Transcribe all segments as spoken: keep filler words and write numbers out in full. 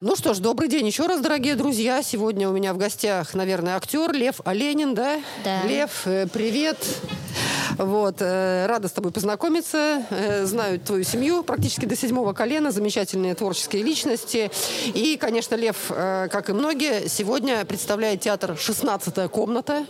Ну что ж, добрый день еще раз, дорогие друзья. Сегодня у меня в гостях, наверное, актер Лев Оленин, да? Да. Лев, э, привет. Вот, э, рада с тобой познакомиться. Э, знаю твою семью практически до седьмого колена. Замечательные творческие личности. И, конечно, Лев, э, как и многие, сегодня представляет театр «шестнадцатая комната».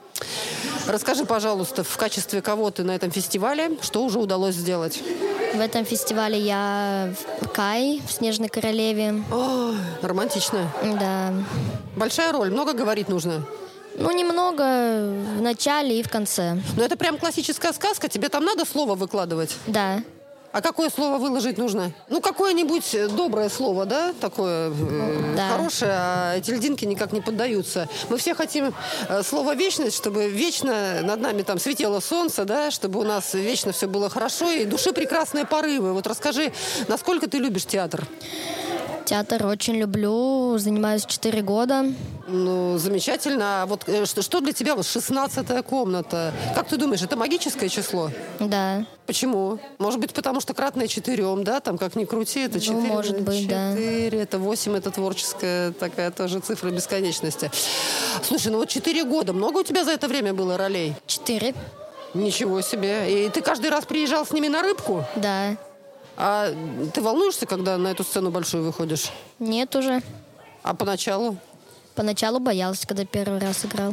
Расскажи, пожалуйста, в качестве кого ты на этом фестивале, что уже удалось сделать? В этом фестивале я Кай в «Снежной королеве». О, романтично. Да. Большая роль, много говорить нужно? Ну, немного в начале и в конце. Ну, это прям классическая сказка, тебе там надо слово выкладывать? Да. А какое слово выложить нужно? Ну, какое-нибудь доброе слово, да, такое э, Да. хорошее, а эти льдинки никак не поддаются. Мы все хотим э, слово «вечность», чтобы вечно над нами там светило солнце, да, чтобы у нас вечно все было хорошо, и души прекрасные порывы. Вот расскажи, насколько ты любишь театр? Театр очень люблю, занимаюсь четыре года. Ну, замечательно. А вот э, что, что для тебя вот шестнадцатая комната? Как ты думаешь, это магическое число? Да. Почему? Может быть, потому что кратное четырем, да? Там как ни крути, это четыре. Ну, может быть, да. четыре, это восемь, это творческая такая тоже цифра бесконечности. Слушай, ну вот четыре года. Много у тебя за это время было ролей? Четыре. Ничего себе. И ты каждый раз приезжал с ними на рыбку? Да. А ты волнуешься, когда на эту сцену большую выходишь? Нет уже. А поначалу? Поначалу боялась, когда первый раз играл.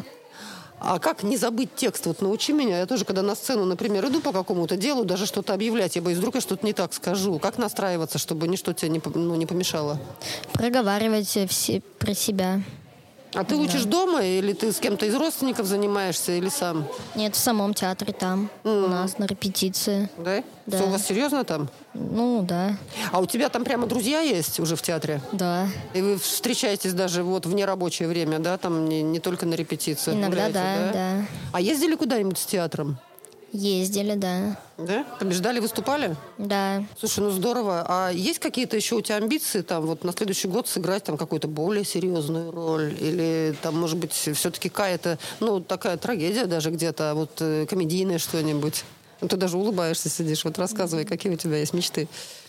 А как не забыть текст? Вот научи меня. Я тоже, когда на сцену, например, иду по какому-то делу, даже что-то объявлять, я боюсь, вдруг я что-то не так скажу. Как настраиваться, чтобы ничто тебе не, ну, не помешало? Проговаривать все про себя. А ты учишь дома, или ты с кем-то из родственников занимаешься, или сам? Нет, в самом театре там. Mm. У нас на репетиции. Да? Да. Все у вас серьезно там? Ну, да. А у тебя там прямо друзья есть уже в театре? Да. И вы встречаетесь даже вот в нерабочее время, да? Там не, не только на репетициях? Иногда, гуляете, да, да. А ездили куда-нибудь с театром? Ездили, да. Да? Побеждали, выступали? Да. Слушай, ну здорово. А есть какие-то еще у тебя амбиции там вот на следующий год сыграть там какую-то более серьезную роль? Или там, может быть, все-таки какая-то, ну, такая трагедия даже где-то, а вот э, комедийное что-нибудь? Ну, ты даже улыбаешься, сидишь. Вот рассказывай, какие у тебя есть мечты.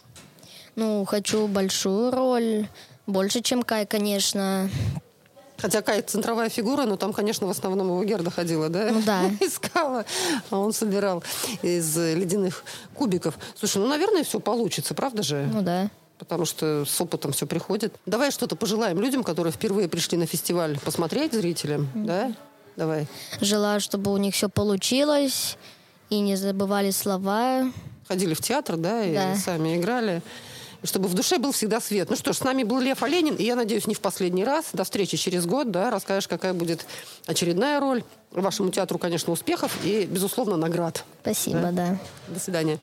Ну, хочу большую роль. Больше, чем Кай, конечно. Хотя Кай центровая фигура, но там, конечно, в основном его Герда ходила, да? Ну да. Искала, а он собирал из ледяных кубиков. Слушай, ну, наверное, все получится, правда же? Ну да. Потому что с опытом все приходит. Давай что-то пожелаем людям, которые впервые пришли на фестиваль, посмотреть зрителям, mm-hmm. да? Давай. Желаю, чтобы у них все получилось и не забывали слова. Ходили в театр, да, и да. сами играли. И чтобы в душе был всегда свет. Ну что ж, с нами был Лев Оленин, и я надеюсь, не в последний раз. До встречи через год, да, расскажешь, какая будет очередная роль. Вашему театру, конечно, успехов и, безусловно, наград. Спасибо, да. да. До свидания.